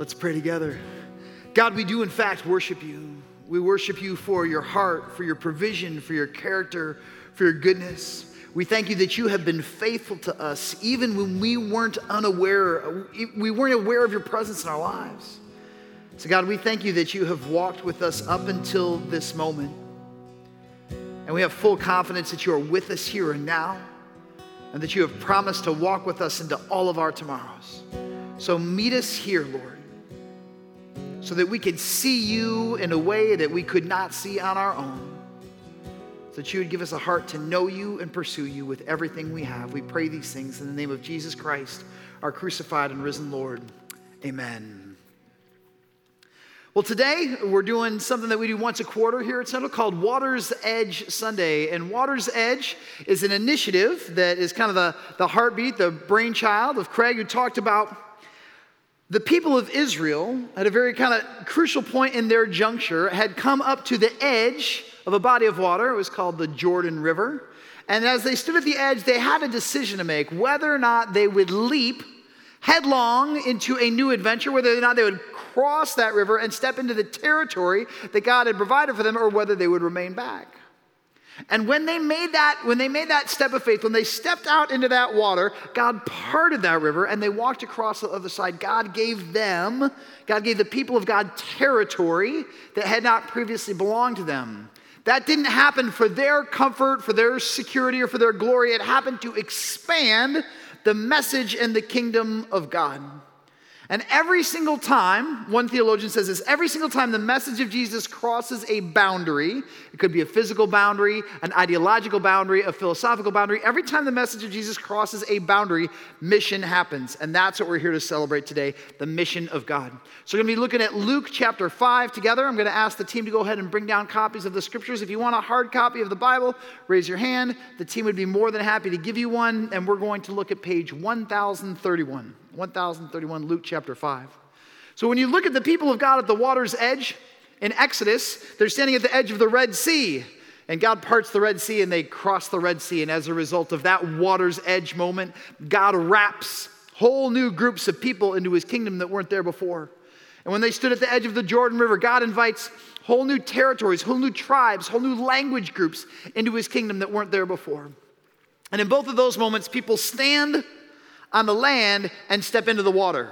Let's pray together. God, we do in fact worship you. We worship you for your heart, for your provision, for your character, for your goodness. We thank you that you have been faithful to us even when we weren't aware of your presence in our lives. So God, we thank you that you have walked with us up until this moment. And we have full confidence that you are with us here and now, and that you have promised to walk with us into all of our tomorrows. So meet us here, Lord, so that we can see you in a way that we could not see on our own. So that you would give us a heart to know you and pursue you with everything we have. We pray these things in the name of Jesus Christ, our crucified and risen Lord. Amen. Well, today we're doing something that we do once a quarter here at Central called Water's Edge Sunday. And Water's Edge is an initiative that is kind of the heartbeat, the brainchild of Craig, who talked about the people of Israel at a very kind of crucial point in their juncture had come up to the edge of a body of water. It was called the Jordan River. And as they stood at the edge, they had a decision to make whether or not they would leap headlong into a new adventure, whether or not they would cross that river and step into the territory that God had provided for them, or whether they would remain back. And when they made that step of faith, when they stepped out into that water, God parted that river and they walked across the other side. God gave the people of God territory that had not previously belonged to them. That didn't happen for their comfort, for their security, or for their glory. It happened to expand the message and the kingdom of God. And every single time, one theologian says this, every single time the message of Jesus crosses a boundary, it could be a physical boundary, an ideological boundary, a philosophical boundary, every time the message of Jesus crosses a boundary, mission happens. And that's what we're here to celebrate today, the mission of God. So we're going to be looking at Luke chapter 5 together. I'm going to ask the team to go ahead and bring down copies of the scriptures. If you want a hard copy of the Bible, raise your hand. The team would be more than happy to give you one. And we're going to look at page 1031. 1031, Luke chapter 5. So when you look at the people of God at the water's edge in Exodus, they're standing at the edge of the Red Sea. And God parts the Red Sea and they cross the Red Sea. And as a result of that water's edge moment, God wraps whole new groups of people into his kingdom that weren't there before. And when they stood at the edge of the Jordan River, God invites whole new territories, whole new tribes, whole new language groups into his kingdom that weren't there before. And in both of those moments, people stand on the land and step into the water.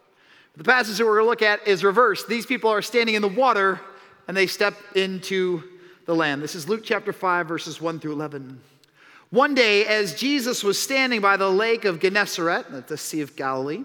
The passage that we're going to look at is reversed. These people are standing in the water and they step into the land. This is Luke chapter 5, verses 1 through 11. One day, as Jesus was standing by the lake of Gennesaret, at the Sea of Galilee,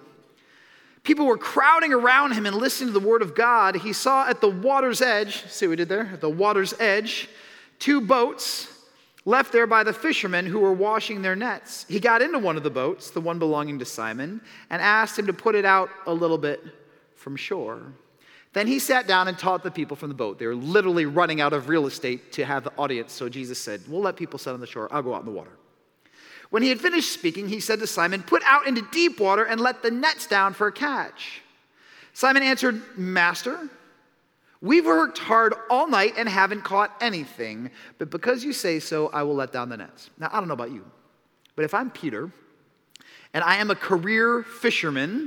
people were crowding around him and listening to the word of God. He saw at the water's edge, see what we did there? At the water's edge, two boats left there by the fishermen who were washing their nets. He got into one of the boats, the one belonging to Simon, and asked him to put it out a little bit from shore. Then he sat down and taught the people from the boat. They were literally running out of real estate to have the audience, so Jesus said, "We'll let people sit on the shore. I'll go out in the water." When he had finished speaking, he said to Simon, "Put out into deep water and let the nets down for a catch." Simon answered, "Master, we've worked hard all night and haven't caught anything, but because you say so, I will let down the nets." Now, I don't know about you, but if I'm Peter and I am a career fisherman,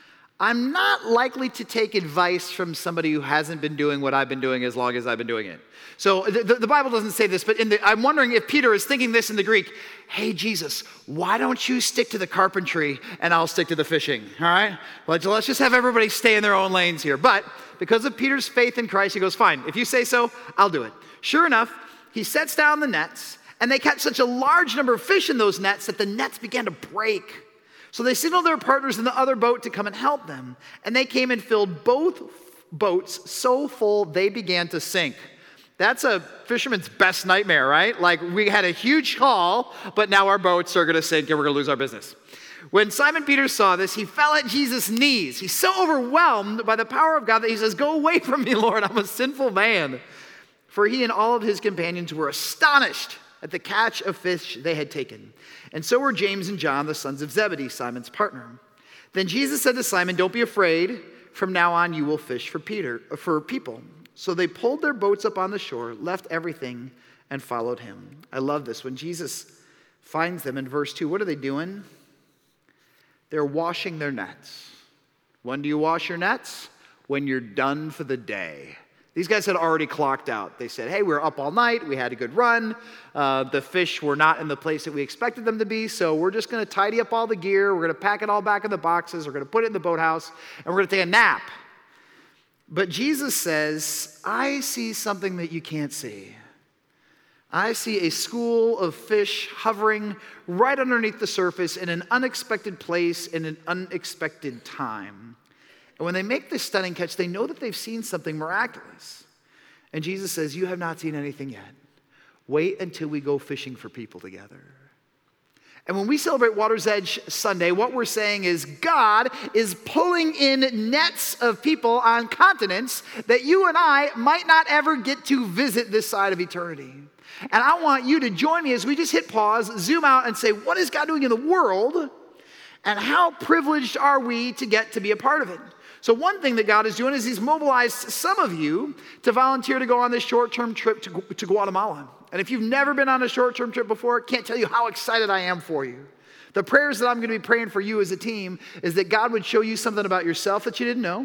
I'm not likely to take advice from somebody who hasn't been doing what I've been doing as long as I've been doing it. So the Bible doesn't say this, but I'm wondering if Peter is thinking this in the Greek. Hey, Jesus, why don't you stick to the carpentry and I'll stick to the fishing, all right? Let's just have everybody stay in their own lanes here. But because of Peter's faith in Christ, he goes, fine, if you say so, I'll do it. Sure enough, he sets down the nets, and they catch such a large number of fish in those nets that the nets began to break. So they signaled their partners in the other boat to come and help them. And they came and filled both boats so full they began to sink. That's a fisherman's best nightmare, right? Like, we had a huge haul, but now our boats are going to sink and we're going to lose our business. When Simon Peter saw this, he fell at Jesus' knees. He's so overwhelmed by the power of God that he says, "Go away from me, Lord, I'm a sinful man." For he and all of his companions were astonished at the catch of fish they had taken. And so were James and John, the sons of Zebedee, Simon's partner. Then Jesus said to Simon, "Don't be afraid. From now on you will fish for people." So they pulled their boats up on the shore, left everything, and followed him. I love this. When Jesus finds them in verse 2, what are they doing? They're washing their nets. When do you wash your nets? When you're done for the day. These guys had already clocked out. They said, hey, we were up all night. We had a good run. The fish were not in the place that we expected them to be, so we're just going to tidy up all the gear. We're going to pack it all back in the boxes. We're going to put it in the boathouse, and we're going to take a nap. But Jesus says, I see something that you can't see. I see a school of fish hovering right underneath the surface in an unexpected place in an unexpected time. And when they make this stunning catch, they know that they've seen something miraculous. And Jesus says, you have not seen anything yet. Wait until we go fishing for people together. And when we celebrate Water's Edge Sunday, what we're saying is God is pulling in nets of people on continents that you and I might not ever get to visit this side of eternity. And I want you to join me as we just hit pause, zoom out, and say, what is God doing in the world? And how privileged are we to get to be a part of it? So one thing that God is doing is he's mobilized some of you to volunteer to go on this short-term trip to Guatemala. And if you've never been on a short-term trip before, can't tell you how excited I am for you. The prayers that I'm going to be praying for you as a team is that God would show you something about yourself that you didn't know.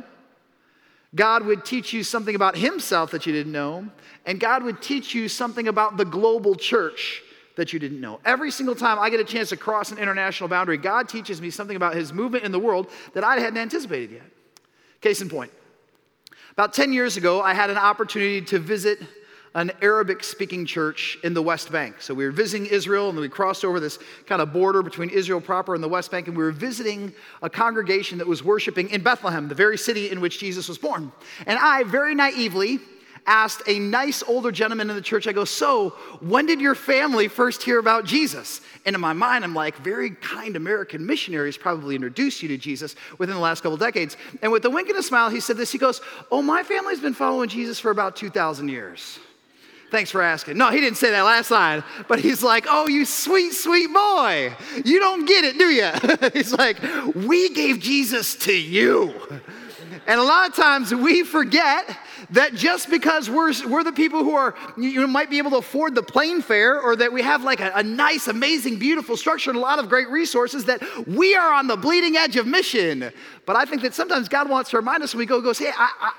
God would teach you something about himself that you didn't know. And God would teach you something about the global church that you didn't know. Every single time I get a chance to cross an international boundary, God teaches me something about his movement in the world that I hadn't anticipated yet. Case in point, about 10 years ago, I had an opportunity to visit an Arabic-speaking church in the West Bank. So we were visiting Israel, and we crossed over this kind of border between Israel proper and the West Bank, and we were visiting a congregation that was worshiping in Bethlehem, the very city in which Jesus was born. And I, very naively, asked a nice older gentleman in the church, I go, so when did your family first hear about Jesus? And in my mind, I'm like, very kind American missionaries probably introduced you to Jesus within the last couple decades. And with a wink and a smile, he said this, he goes, oh, my family's been following Jesus for about 2,000 years. Thanks for asking. No, he didn't say that last line, but he's like, oh, you sweet, sweet boy. You don't get it, do you? He's like, we gave Jesus to you. And a lot of times we forget that just because we're the people who are, you might be able to afford the plane fare, or that we have like a nice, amazing, beautiful structure and a lot of great resources, that we are on the bleeding edge of mission. But I think that sometimes God wants to remind us when we goes, hey,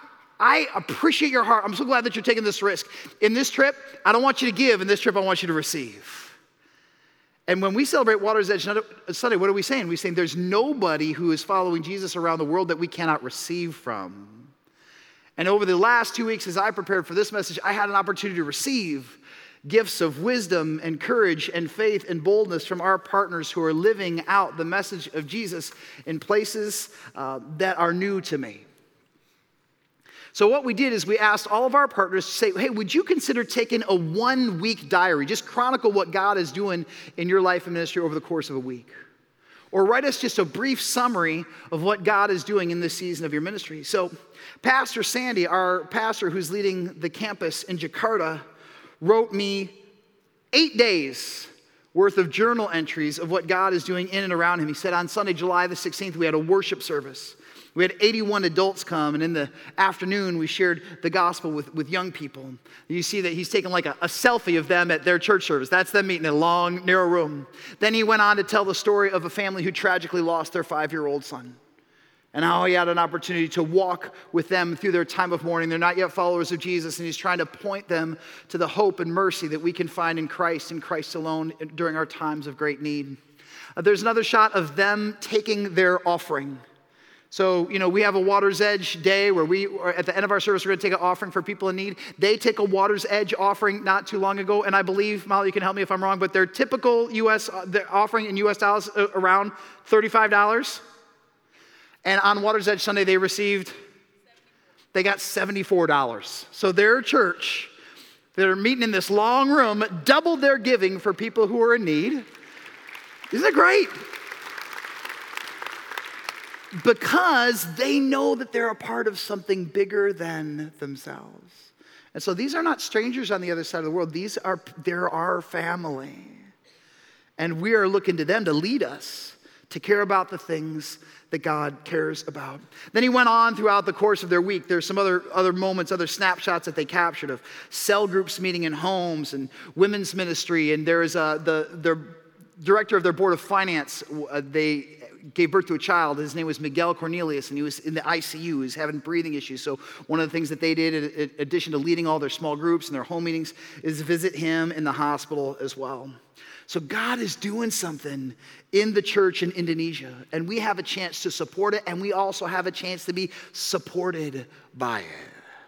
I appreciate your heart. I'm so glad that you're taking this risk. In this trip, I don't want you to give. In this trip, I want you to receive. And when we celebrate Water's Edge Sunday, what are we saying? We're saying there's nobody who is following Jesus around the world that we cannot receive from. And over the last 2 weeks, as I prepared for this message, I had an opportunity to receive gifts of wisdom and courage and faith and boldness from our partners who are living out the message of Jesus in places that are new to me. So what we did is we asked all of our partners to say, hey, would you consider taking a 1-week diary? Just chronicle what God is doing in your life and ministry over the course of a week. Or write us just a brief summary of what God is doing in this season of your ministry. So Pastor Sandy, our pastor who's leading the campus in Jakarta, wrote me 8 days worth of journal entries of what God is doing in and around him. He said on Sunday, July the 16th, we had a worship service. We had 81 adults come, and in the afternoon, we shared the gospel with young people. You see that he's taken like a selfie of them at their church service. That's them meeting in a long, narrow room. Then he went on to tell the story of a family who tragically lost their 5-year-old son, and how he had an opportunity to walk with them through their time of mourning. They're not yet followers of Jesus, and he's trying to point them to the hope and mercy that we can find in Christ and Christ alone during our times of great need. There's another shot of them taking their offering. So, we have a Water's Edge day where at the end of our service, we're going to take an offering for people in need. They take a Water's Edge offering not too long ago, and I believe, Molly, you can help me if I'm wrong, but their typical their offering in U.S. dollars around $35. And on Water's Edge Sunday, they got $74. So their church, that are meeting in this long room, doubled their giving for people who are in need. Isn't it great? Because they know that they're a part of something bigger than themselves. And so these are not strangers on the other side of the world. They're our family. And we are looking to them to lead us to care about the things that God cares about. Then he went on throughout the course of their week. There's some other moments, other snapshots that they captured of cell groups meeting in homes and women's ministry. And there is the director of their board of finance. They gave birth to a child. His name was Miguel Cornelius, and he was in the ICU. He was having breathing issues. So one of the things that they did, in addition to leading all their small groups and their home meetings, is visit him in the hospital as well. So God is doing something in the church in Indonesia, and we have a chance to support it, and we also have a chance to be supported by it.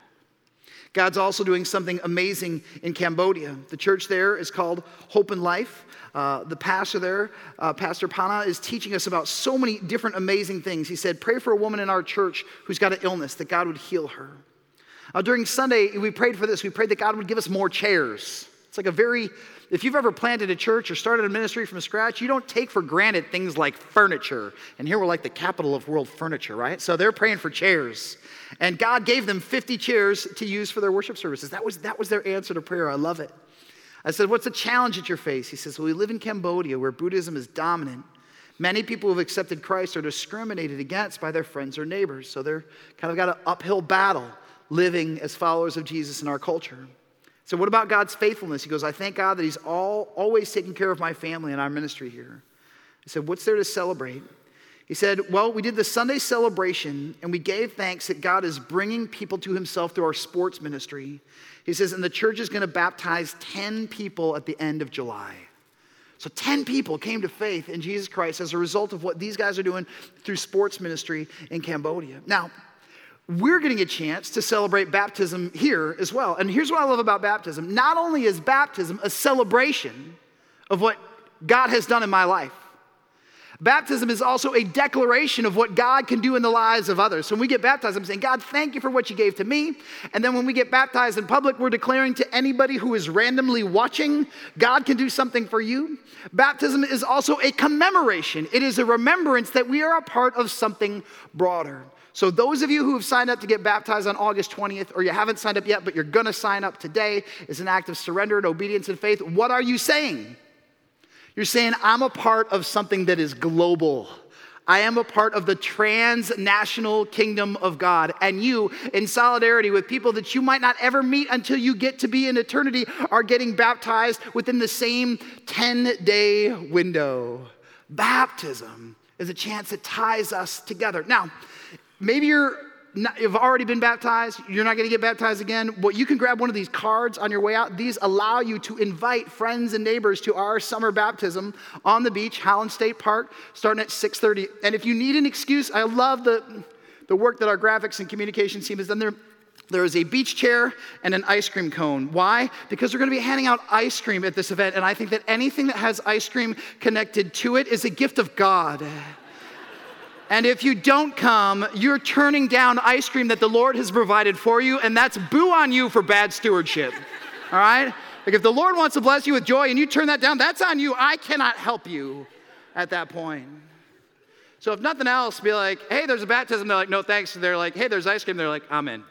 God's also doing something amazing in Cambodia. The church there is called Hope and Life. The pastor there, Pastor Pana, is teaching us about so many different amazing things. He said, pray for a woman in our church who's got an illness, that God would heal her. During Sunday, we prayed for this. We prayed that God would give us more chairs. It's like if you've ever planted a church or started a ministry from scratch, you don't take for granted things like furniture. And here we're like the capital of world furniture, right? So they're praying for chairs. And God gave them 50 chairs to use for their worship services. That was their answer to prayer. I love it. I said, what's the challenge that you face? He says, well, we live in Cambodia where Buddhism is dominant. Many people who have accepted Christ are discriminated against by their friends or neighbors. So they're kind of got an uphill battle living as followers of Jesus in our culture. So what about God's faithfulness? He goes, I thank God that he's always taking care of my family and our ministry here. I said, what's there to celebrate? He said, well, we did the Sunday celebration and we gave thanks that God is bringing people to himself through our sports ministry. He says, and the church is going to baptize 10 people at the end of July. So 10 people came to faith in Jesus Christ as a result of what these guys are doing through sports ministry in Cambodia. Now, we're getting a chance to celebrate baptism here as well. And here's what I love about baptism. Not only is baptism a celebration of what God has done in my life, baptism is also a declaration of what God can do in the lives of others. So when we get baptized, I'm saying, God, thank you for what you gave to me. And then when we get baptized in public, we're declaring to anybody who is randomly watching, God can do something for you. Baptism is also a commemoration. It is a remembrance that we are a part of something broader. So those of you who have signed up to get baptized on August 20th, or you haven't signed up yet, but you're going to sign up today, is an act of surrender and obedience and faith. What are you saying? You're saying, I'm a part of something that is global. I am a part of the transnational kingdom of God. And you, in solidarity with people that you might not ever meet until you get to be in eternity, are getting baptized within the same 10-day window. Baptism is a chance that ties us together. Now, maybe you've already been baptized. You're not going to get baptized again. Well, you can grab one of these cards on your way out. These allow you to invite friends and neighbors to our summer baptism on the beach, Howland State Park, starting at 6:30. And if you need an excuse, I love the work that our graphics and communications team has done there. There is a beach chair and an ice cream cone. Why? Because we're going to be handing out ice cream at this event. And I think that anything that has ice cream connected to it is a gift of God. And if you don't come, you're turning down ice cream that the Lord has provided for you, and that's boo on you for bad stewardship, all right? Like if the Lord wants to bless you with joy and you turn that down, that's on you. I cannot help you at that point. So if nothing else, be like, hey, there's a baptism. They're like, no, thanks. They're like, hey, there's ice cream. They're like, I'm in.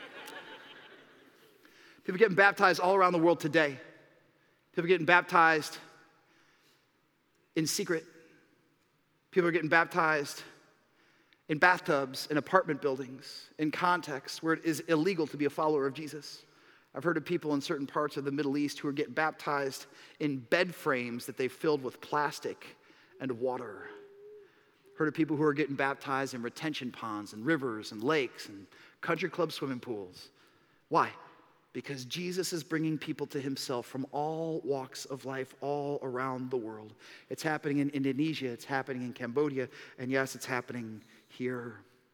People getting baptized all around the world today. People getting baptized in secret. People are getting baptized in bathtubs, in apartment buildings, in contexts where it is illegal to be a follower of Jesus. I've heard of people in certain parts of the Middle East who are getting baptized in bed frames that they've filled with plastic and water. Heard of people who are getting baptized in retention ponds and rivers and lakes and country club swimming pools. Why? Because Jesus is bringing people to himself from all walks of life all around the world. It's happening in Indonesia, it's happening in Cambodia, and yes, it's happening here.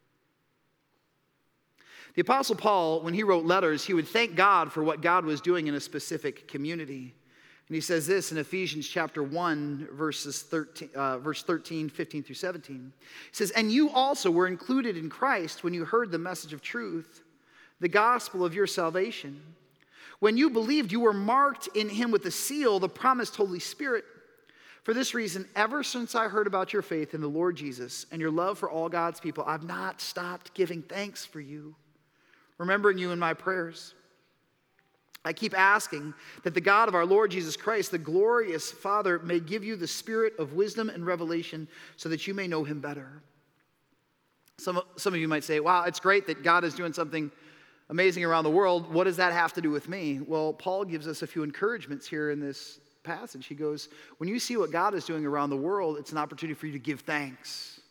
The Apostle Paul, when he wrote letters, he would thank God for what God was doing in a specific community. And he says this in Ephesians chapter 1, verse 13, 15 through 17. He says, and you also were included in Christ when you heard the message of truth, the gospel of your salvation. When you believed, you were marked in him with the seal, the promised Holy Spirit. For this reason, ever since I heard about your faith in the Lord Jesus and your love for all God's people, I've not stopped giving thanks for you, remembering you in my prayers. I keep asking that the God of our Lord Jesus Christ, the glorious Father, may give you the spirit of wisdom and revelation so that you may know him better. Some of you might say, wow, it's great that God is doing something amazing around the world. What does that have to do with me? Well, Paul gives us a few encouragements here in this passage. He goes, when you see what God is doing around the world, it's an opportunity for you to give thanks.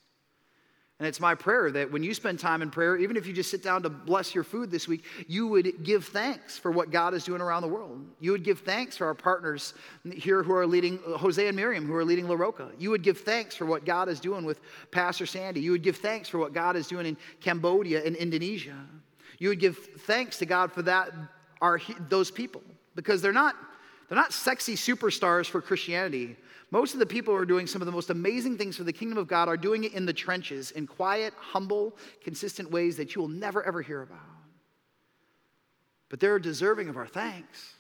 And it's my prayer that when you spend time in prayer, even if you just sit down to bless your food this week, you would give thanks for what God is doing around the world. You would give thanks for our partners here who are leading, Jose and Miriam, who are leading La Roca. You would give thanks for what God is doing with Pastor Sandy. You would give thanks for what God is doing in Cambodia and Indonesia. You would give thanks to God for those people, because they're not sexy superstars for Christianity. Most of the people who are doing some of the most amazing things for the kingdom of God are doing it in the trenches, in quiet, humble, consistent ways that you will never, ever hear about. But they're deserving of our thanks.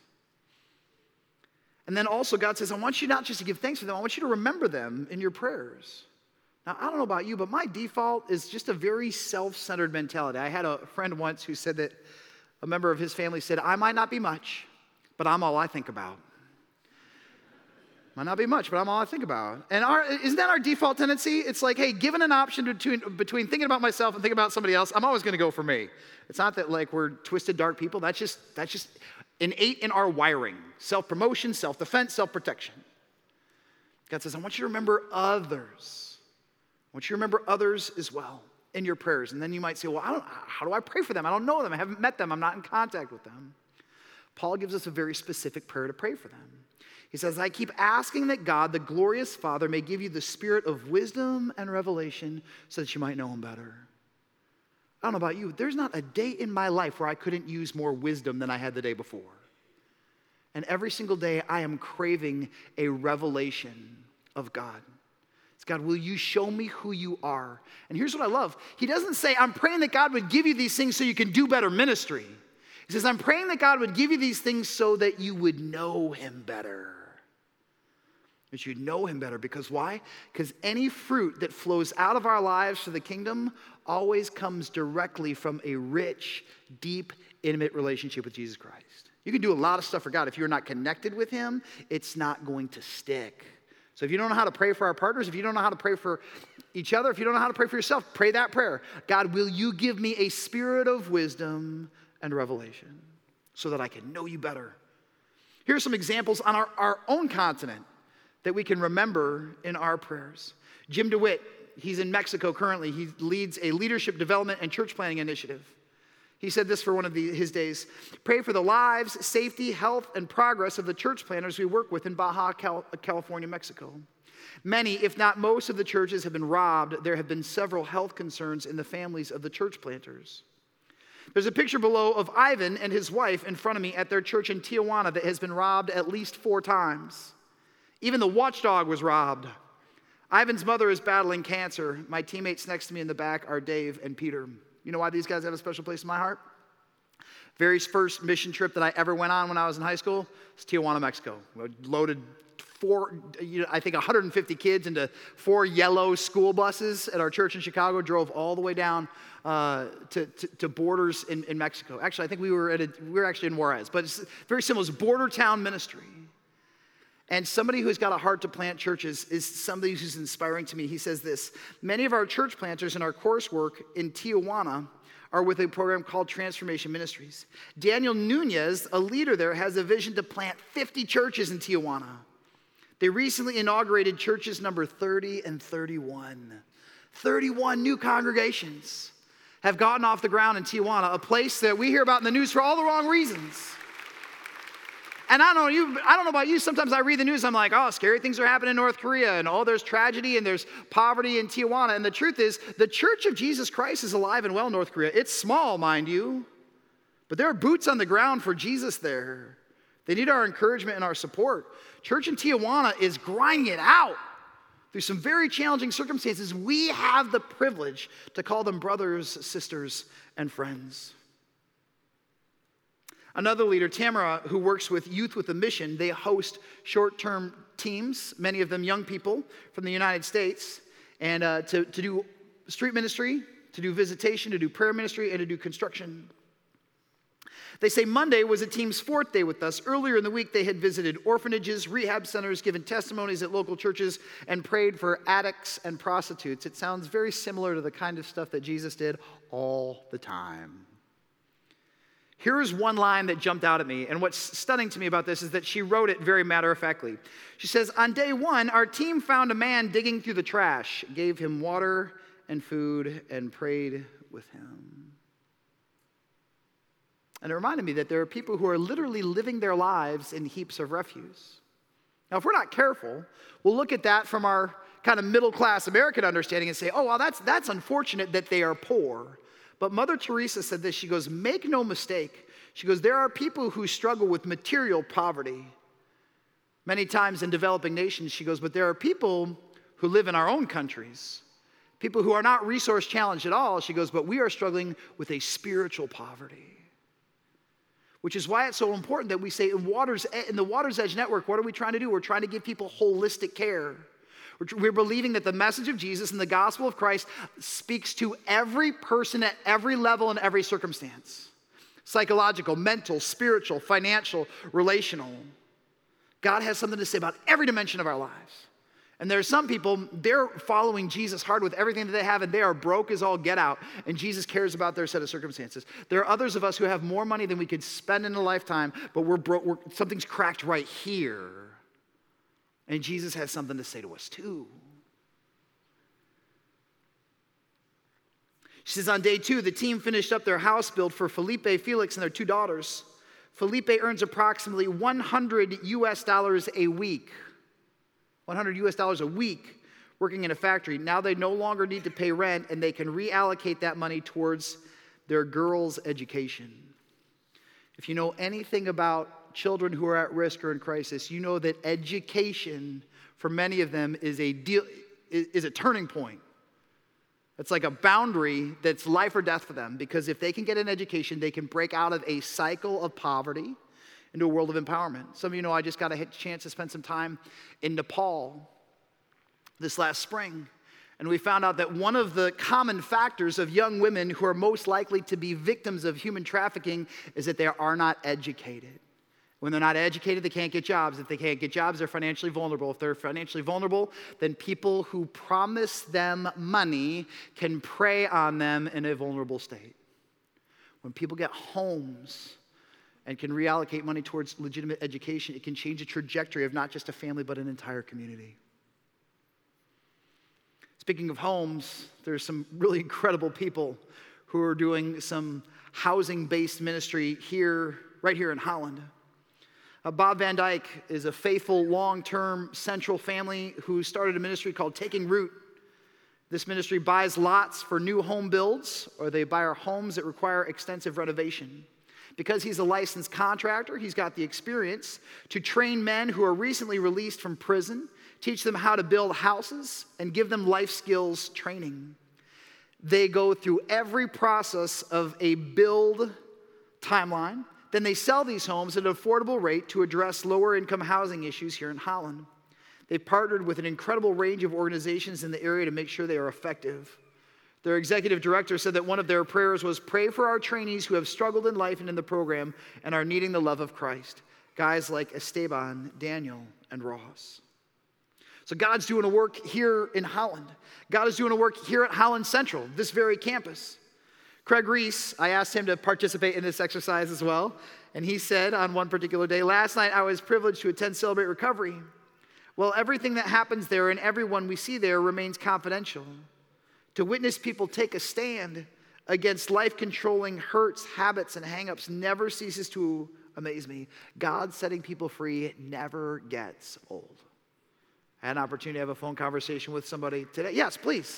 And then also God says, I want you not just to give thanks for them, I want you to remember them in your prayers. Now, I don't know about you, but my default is just a very self-centered mentality. I had a friend once who said that a member of his family said, I might not be much, but I'm all I think about. Might not be much, but I'm all I think about. And isn't that our default tendency? It's like, hey, given an option between thinking about myself and thinking about somebody else, I'm always going to go for me. It's not that like we're twisted, dark people. That's just innate in our wiring. Self-promotion, self-defense, self-protection. God says, I want you to remember others. I want you to remember others as well in your prayers. And then you might say, well, how do I pray for them? I don't know them. I haven't met them. I'm not in contact with them. Paul gives us a very specific prayer to pray for them. He says, I keep asking that God, the glorious Father, may give you the spirit of wisdom and revelation so that you might know him better. I don't know about you, there's not a day in my life where I couldn't use more wisdom than I had the day before. And every single day I am craving a revelation of God. It's God, will you show me who you are? And here's what I love. He doesn't say, I'm praying that God would give you these things so you can do better ministry. He says, I'm praying that God would give you these things so that you would know him better. That you'd know him better. Because why? Because any fruit that flows out of our lives for the kingdom always comes directly from a rich, deep, intimate relationship with Jesus Christ. You can do a lot of stuff for God. If you're not connected with him, it's not going to stick. So if you don't know how to pray for our partners, if you don't know how to pray for each other, if you don't know how to pray for yourself, pray that prayer. God, will you give me a spirit of wisdom and revelation so that I can know you better? Here are some examples on our own continent that we can remember in our prayers. Jim DeWitt, he's in Mexico currently. He leads a leadership development and church planning initiative. He said this for one of his days: pray for the lives, safety, health, and progress of the church planners we work with in Baja California, Mexico. Many, if not most, of the churches have been robbed. There have been several health concerns in the families of the church planters. There's a picture below of Ivan and his wife in front of me at their church in Tijuana that has been robbed at least 4 times. Even the watchdog was robbed. Ivan's mother is battling cancer. My teammates next to me in the back are Dave and Peter. You know why these guys have a special place in my heart? Very first mission trip that I ever went on when I was in high school was Tijuana, Mexico. We loaded 150 kids into 4 yellow school buses at our church in Chicago, drove all the way down to borders in Mexico. Actually, I think we were actually in Juarez, but it's very similar. It's border town ministry. And somebody who's got a heart to plant churches is somebody who's inspiring to me. He says this: many of our church planters in our coursework in Tijuana are with a program called Transformation Ministries. Daniel Nunez, a leader there, has a vision to plant 50 churches in Tijuana. They recently inaugurated churches number 30 and 31. 31 new congregations have gotten off the ground in Tijuana, a place that we hear about in the news for all the wrong reasons. And I don't know about you, sometimes I read the news, I'm like, oh, scary things are happening in North Korea, and oh, there's tragedy and there's poverty in Tijuana. And the truth is, the Church of Jesus Christ is alive and well in North Korea. It's small, mind you, but there are boots on the ground for Jesus there. They need our encouragement and our support. Church in Tijuana is grinding it out through some very challenging circumstances. We have the privilege to call them brothers, sisters, and friends. Another leader, Tamara, who works with Youth with a Mission, they host short-term teams, many of them young people from the United States, and to do street ministry, to do visitation, to do prayer ministry, and to do construction. They say Monday was a team's 4th day with us. Earlier in the week, they had visited orphanages, rehab centers, given testimonies at local churches, and prayed for addicts and prostitutes. It sounds very similar to the kind of stuff that Jesus did all the time. Here is one line that jumped out at me, and what's stunning to me about this is that she wrote it very matter-of-factly. She says, on day 1, our team found a man digging through the trash, gave him water and food and prayed with him. And it reminded me that there are people who are literally living their lives in heaps of refuse. Now, if we're not careful, we'll look at that from our kind of middle-class American understanding and say, oh, well, that's unfortunate that they are poor. But Mother Teresa said this. She goes, make no mistake. She goes, there are people who struggle with material poverty. Many times in developing nations, she goes, but there are people who live in our own countries, people who are not resource challenged at all. She goes, but we are struggling with a spiritual poverty. Which is why it's so important that we say in the Water's Edge Network, what are we trying to do? We're trying to give people holistic care. We're believing that the message of Jesus and the gospel of Christ speaks to every person at every level and every circumstance. Psychological, mental, spiritual, financial, relational. God has something to say about every dimension of our lives. And there are some people, they're following Jesus hard with everything that they have, and they are broke as all get out, and Jesus cares about their set of circumstances. There are others of us who have more money than we could spend in a lifetime, but we're broke, something's cracked right here. And Jesus has something to say to us too. She says on day 2, the team finished up their house build for Felipe, Felix, and their 2 daughters. Felipe earns approximately $100 a week. $100 a week working in a factory. Now they no longer need to pay rent, and they can reallocate that money towards their girls' education. If you know anything about children who are at risk or in crisis, you know that education for many of them is a turning point. It's like a boundary that's life or death for them, because if they can get an education, they can break out of a cycle of poverty into a world of empowerment. Some of you know I just got a chance to spend some time in Nepal this last spring. And we found out that one of the common factors of young women who are most likely to be victims of human trafficking is that they are not educated. When they're not educated, they can't get jobs. If they can't get jobs, they're financially vulnerable. If they're financially vulnerable, then people who promise them money can prey on them in a vulnerable state. When people get homes and can reallocate money towards legitimate education, it can change the trajectory of not just a family, but an entire community. Speaking of homes, there's some really incredible people who are doing some housing-based ministry right here in Holland. Bob Van Dyke is a faithful, long-term Central family who started a ministry called Taking Root. This ministry buys lots for new home builds, or they buy our homes that require extensive renovation. Because he's a licensed contractor, he's got the experience to train men who are recently released from prison, teach them how to build houses, and give them life skills training. They go through every process of a build timeline. Then they sell these homes at an affordable rate to address lower income housing issues here in Holland. They've partnered with an incredible range of organizations in the area to make sure they are effective. Their executive director said that one of their prayers was, pray for our trainees who have struggled in life and in the program and are needing the love of Christ. Guys like Esteban, Daniel, and Ross. So God's doing a work here in Holland. God is doing a work here at Holland Central, this very campus. Craig Reese, I asked him to participate in this exercise as well. And he said on one particular day, last night I was privileged to attend Celebrate Recovery. Well, everything that happens there and everyone we see there remains confidential. To witness people take a stand against life-controlling hurts, habits, and hang-ups never ceases to amaze me. God setting people free never gets old. I had an opportunity to have a phone conversation with somebody today. Yes, please.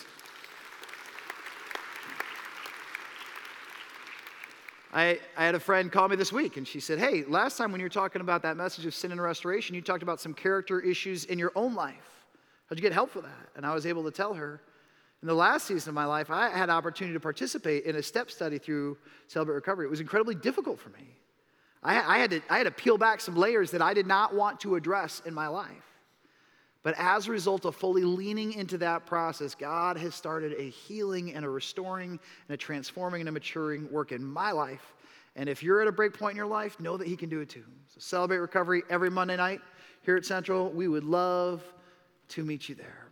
I had a friend call me this week, and she said, hey, last time when you were talking about that message of sin and restoration, you talked about some character issues in your own life. How'd you get help for that? And I was able to tell her, in the last season of my life, I had an opportunity to participate in a step study through Celebrate Recovery. It was incredibly difficult for me. I had to peel back some layers that I did not want to address in my life. But as a result of fully leaning into that process, God has started a healing and a restoring and a transforming and a maturing work in my life. And if you're at a break point in your life, know that he can do it too. So Celebrate Recovery every Monday night here at Central. We would love to meet you there.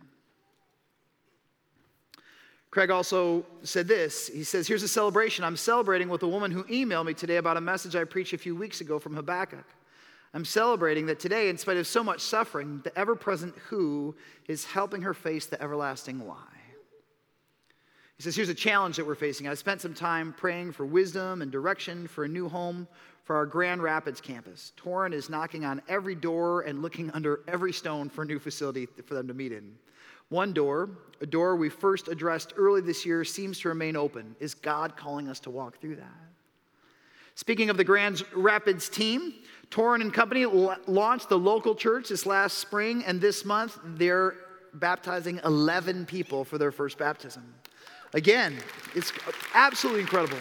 Craig also said this. He says, here's a celebration. I'm celebrating with a woman who emailed me today about a message I preached a few weeks ago from Habakkuk. I'm celebrating that today, in spite of so much suffering, the ever-present who is helping her face the everlasting why. He says, here's a challenge that we're facing. I spent some time praying for wisdom and direction for a new home for our Grand Rapids campus. Torrin is knocking on every door and looking under every stone for a new facility for them to meet in. One door, a door we first addressed early this year, seems to remain open. Is God calling us to walk through that? Speaking of the Grand Rapids team, Torrin and company launched the local church this last spring, and this month they're baptizing 11 people for their first baptism. Again, it's absolutely incredible.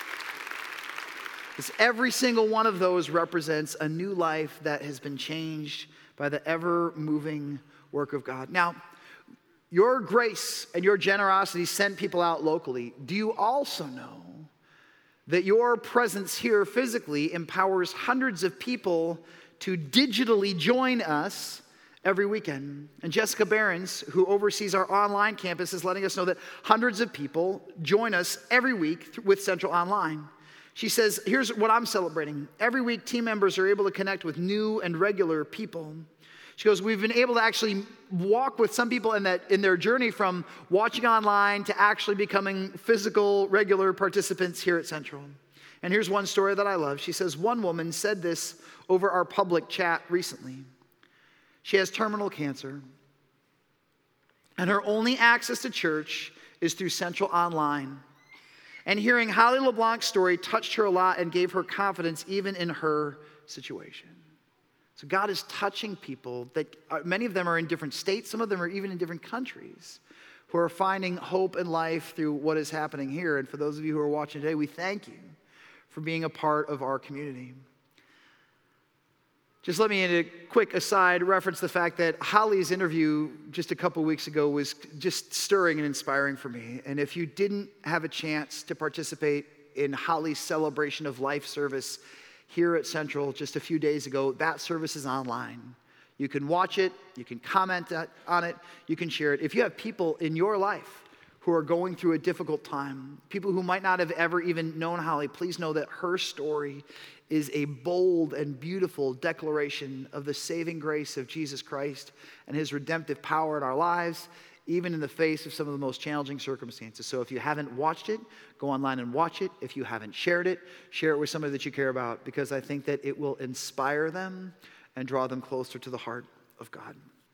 Every single one of those represents a new life that has been changed by the ever-moving work of God. Now, your grace and your generosity sent people out locally. Do you also know that your presence here physically empowers hundreds of people to digitally join us every weekend? And Jessica Behrens, who oversees our online campus, is letting us know that hundreds of people join us every week with Central Online. She says, here's what I'm celebrating. Every week, team members are able to connect with new and regular people. She goes, we've been able to actually walk with some people in their journey from watching online to actually becoming physical, regular participants here at Central. And here's one story that I love. She says, one woman said this over our public chat recently. She has terminal cancer, and her only access to church is through Central Online. And hearing Holly LeBlanc's story touched her a lot and gave her confidence even in her situation. So God is touching people that many of them are in different states, some of them are even in different countries, who are finding hope and life through what is happening here. And for those of you who are watching today, we thank you for being a part of our community. Just let me, in a quick aside, reference the fact that Holly's interview just a couple weeks ago was just stirring and inspiring for me. And if you didn't have a chance to participate in Holly's Celebration of Life service here at Central just a few days ago, that service is online. You can watch it, you can comment on it, you can share it. If you have people in your life who are going through a difficult time, people who might not have ever even known Holly, please know that her story is a bold and beautiful declaration of the saving grace of Jesus Christ and his redemptive power in our lives, even in the face of some of the most challenging circumstances. So if you haven't watched it, go online and watch it. If you haven't shared it, share it with somebody that you care about, because I think that it will inspire them and draw them closer to the heart of God.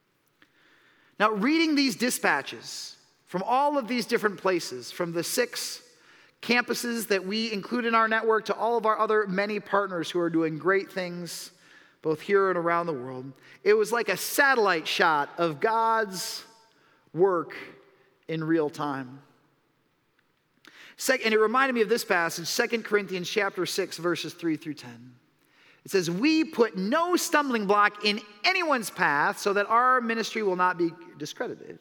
Now, reading these dispatches from all of these different places, from the 6 campuses that we include in our network to all of our other many partners who are doing great things both here and around the world, it was like a satellite shot of God's work in real time. And it reminded me of this passage, 2 Corinthians chapter 6, verses 3 through 10. It says, we put no stumbling block in anyone's path so that our ministry will not be discredited.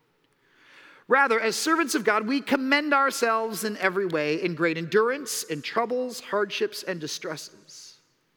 Rather, as servants of God, we commend ourselves in every way, in great endurance, in troubles, hardships, and distresses,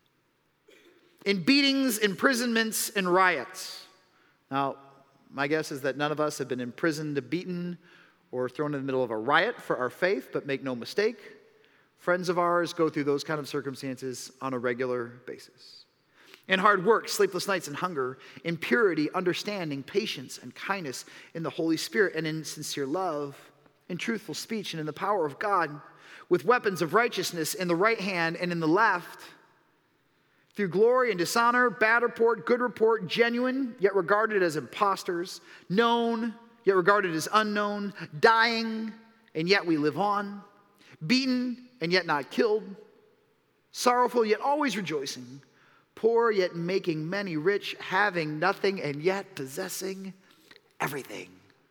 in beatings, imprisonments, and riots. Now, my guess is that none of us have been imprisoned, beaten, or thrown in the middle of a riot for our faith, but make no mistake, friends of ours go through those kind of circumstances on a regular basis. In hard work, sleepless nights, and hunger, in purity, understanding, patience, and kindness, in the Holy Spirit, and in sincere love, in truthful speech, and in the power of God, with weapons of righteousness in the right hand and in the left, through glory and dishonor, bad report, good report, genuine, yet regarded as impostors, known, yet regarded as unknown, dying, and yet we live on, beaten, and yet not killed, sorrowful, yet always rejoicing, poor, yet making many rich, having nothing, and yet possessing everything.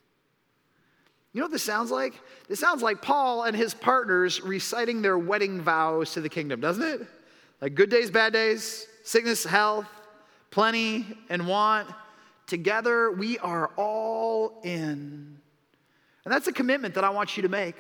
You know what this sounds like? This sounds like Paul and his partners reciting their wedding vows to the kingdom, doesn't it? Like good days, bad days, sickness, health, plenty, and want. Together, we are all in. And that's a commitment that I want you to make.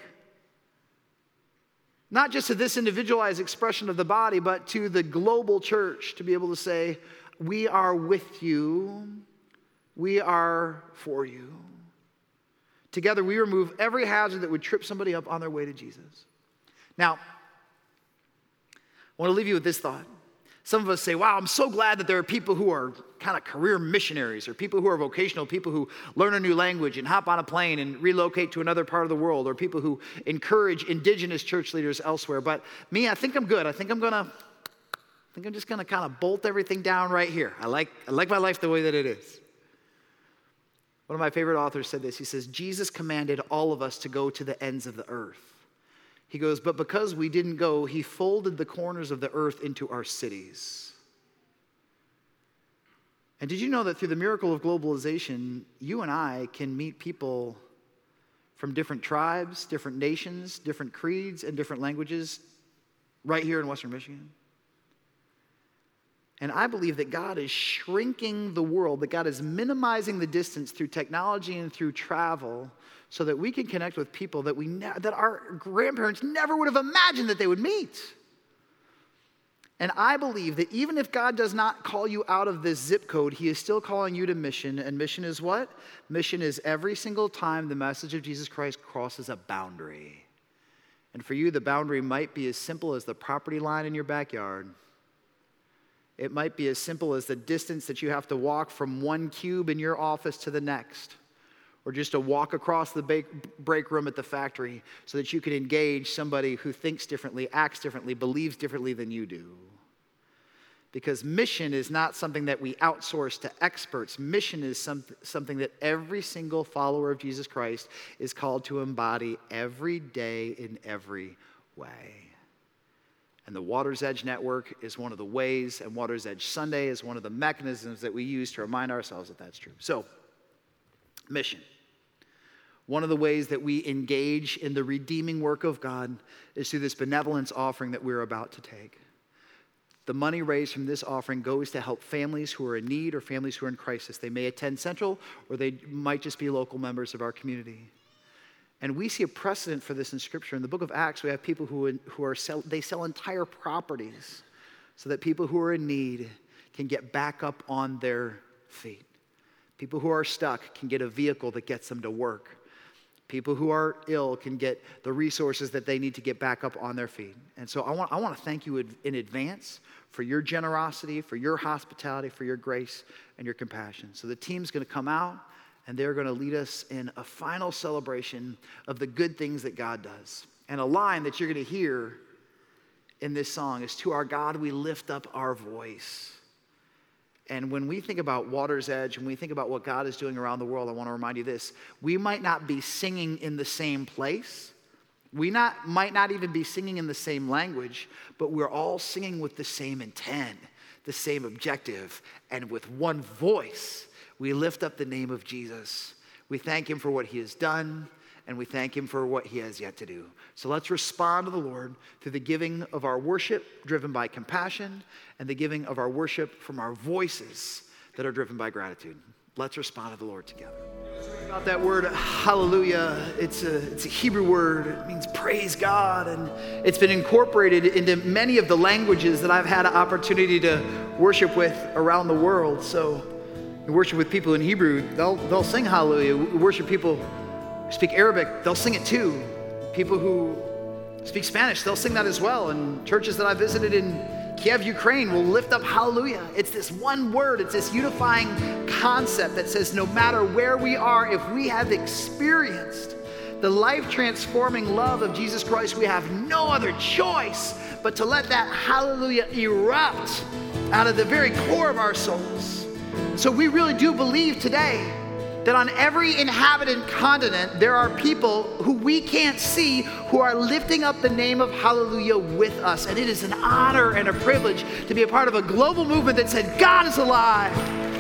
Not just to this individualized expression of the body, but to the global church, to be able to say, we are with you, we are for you. Together, we remove every hazard that would trip somebody up on their way to Jesus. Now, I want to leave you with this thought. Some of us say, wow, I'm so glad that there are people who are kind of career missionaries, or people who are vocational, people who learn a new language and hop on a plane and relocate to another part of the world, or people who encourage indigenous church leaders elsewhere. But me, I think I'm good. I think I'm just gonna kind of bolt everything down right here. I like my life the way that it is. One of my favorite authors said this. He says, Jesus commanded all of us to go to the ends of the earth. He goes, but because we didn't go, he folded the corners of the earth into our cities. And did you know that through the miracle of globalization, you and I can meet people from different tribes, different nations, different creeds, and different languages right here in Western Michigan? And I believe that God is shrinking the world, that God is minimizing the distance through technology and through travel so that we can connect with people that that our grandparents never would have imagined that they would meet. And I believe that even if God does not call you out of this zip code, he is still calling you to mission. And mission is what? Mission is every single time the message of Jesus Christ crosses a boundary. And for you, the boundary might be as simple as the property line in your backyard. It might be as simple as the distance that you have to walk from one cube in your office to the next, or just to walk across the break room at the factory so that you can engage somebody who thinks differently, acts differently, believes differently than you do. Because mission is not something that we outsource to experts. Mission is something that every single follower of Jesus Christ is called to embody every day in every way. And the Water's Edge Network is one of the ways, and Water's Edge Sunday is one of the mechanisms that we use to remind ourselves that that's true. So, mission. One of the ways that we engage in the redeeming work of God is through this benevolence offering that we're about to take. The money raised from this offering goes to help families who are in need or families who are in crisis. They may attend Central, or they might just be local members of our community. And we see a precedent for this in Scripture. In the book of Acts, we have people who sell entire properties so that people who are in need can get back up on their feet. People who are stuck can get a vehicle that gets them to work. People who are ill can get the resources that they need to get back up on their feet. And so I want to thank you in advance for your generosity, for your hospitality, for your grace and your compassion. So the team's going to come out, and they're going to lead us in a final celebration of the good things that God does. And a line that you're going to hear in this song is, "To our God we lift up our voice." And when we think about Water's Edge, when we think about what God is doing around the world, I want to remind you this. We might not be singing in the same place. We might not even be singing in the same language, but we're all singing with the same intent, the same objective, and with one voice. We lift up the name of Jesus. We thank him for what he has done, and we thank him for what he has yet to do. So let's respond to the Lord through the giving of our worship driven by compassion and the giving of our worship from our voices that are driven by gratitude. Let's respond to the Lord together. About that word, hallelujah, it's a Hebrew word. It means praise God, and it's been incorporated into many of the languages that I've had an opportunity to worship with around the world. So you worship with people in Hebrew, they'll sing hallelujah. We worship people who speak Arabic, they'll sing it too. People who speak Spanish, they'll sing that as well. And churches that I visited in Kiev, Ukraine will lift up hallelujah. It's this one word, it's this unifying concept that says no matter where we are, if we have experienced the life-transforming love of Jesus Christ, we have no other choice but to let that hallelujah erupt out of the very core of our souls. So we really do believe today that on every inhabited continent, there are people who we can't see who are lifting up the name of hallelujah with us. And it is an honor and a privilege to be a part of a global movement that said, God is alive.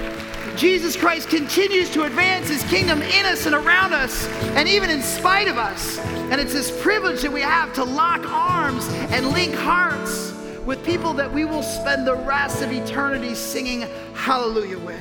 Jesus Christ continues to advance his kingdom in us and around us, and even in spite of us. And it's this privilege that we have to lock arms and link hearts with people that we will spend the rest of eternity singing hallelujah with.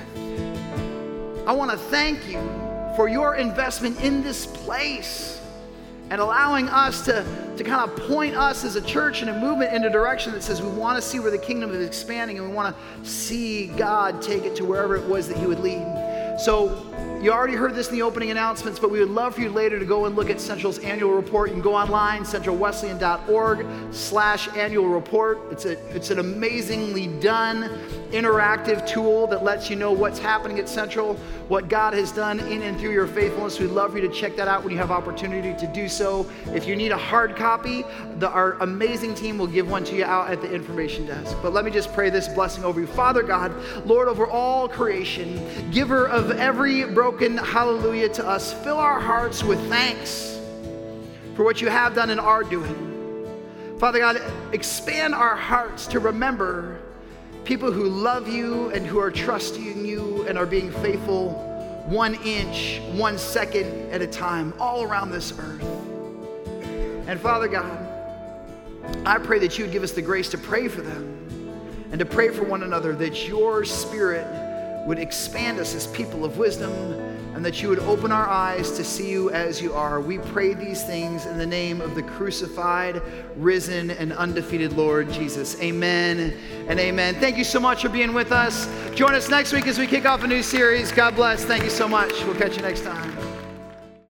I want to thank you for your investment in this place and allowing us to kind of point us as a church and a movement in a direction that says we want to see where the kingdom is expanding, and we want to see God take it to wherever it was that he would lead. So You already heard this in the opening announcements, but we would love for you later to go and look at Central's annual report. You can go online, centralwesleyan.org/annual report. It's an amazingly done, interactive tool that lets you know what's happening at Central, what God has done in and through your faithfulness. We'd love for you to check that out when you have opportunity to do so. If you need a hard copy, our amazing team will give one to you out at the information desk. But let me just pray this blessing over you. Father God, Lord over all creation, giver of every broken hallelujah to us, fill our hearts with thanks for what you have done and are doing. Father God, expand our hearts to remember people who love you and who are trusting you and are being faithful 1 inch, 1 second at a time all around this earth. And Father God, I pray that you would give us the grace to pray for them and to pray for one another, that your Spirit would expand us as people of wisdom, and that you would open our eyes to see you as you are. We pray these things in the name of the crucified, risen, and undefeated Lord Jesus. Amen and amen. Thank you so much for being with us. Join us next week as we kick off a new series. God bless. Thank you so much. We'll catch you next time.